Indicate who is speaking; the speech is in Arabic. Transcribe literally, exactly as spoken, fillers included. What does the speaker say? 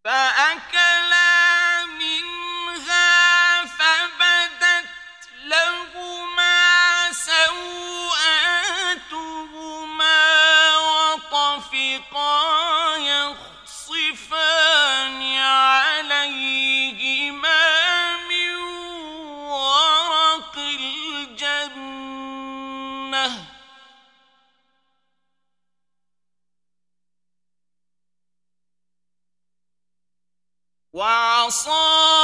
Speaker 1: فأكلا منها فبدت لهما سوآتهما وطفقا يخصفان عليهما من ورق الجنة وعصى